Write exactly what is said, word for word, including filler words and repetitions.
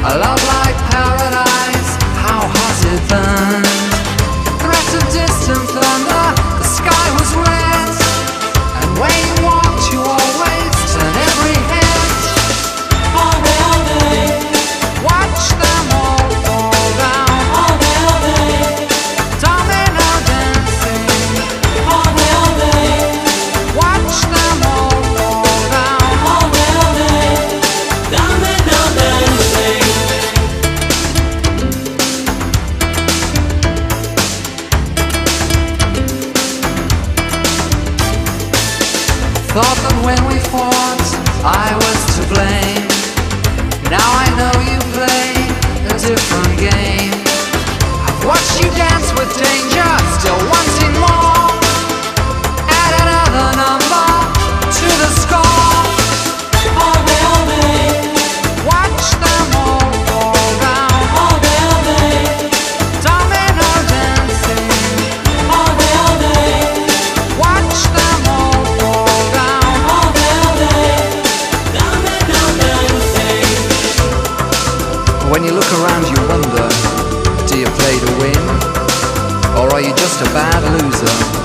A love like paradise, how has it burned? Threat of distant thunder, the sky was red, and when you walked you always turn every head. All day, all day, Watch them all fall down. all day, all day, Domino dancing. all day, all day, Watch them all fall down. all day, all day, domino dancing. Thought that when we fought I was to blame. Now I know you play a different game. I've watched you dance with danger, still wanting more. Add another number to the score. All day, all day, Watch them all fall down. all day, all day, Domino dancing. all day, all day, Watch them all fall down. all day, all day, domino dancing. When you look around you wonder, do you play to win? Or are you just a bad loser?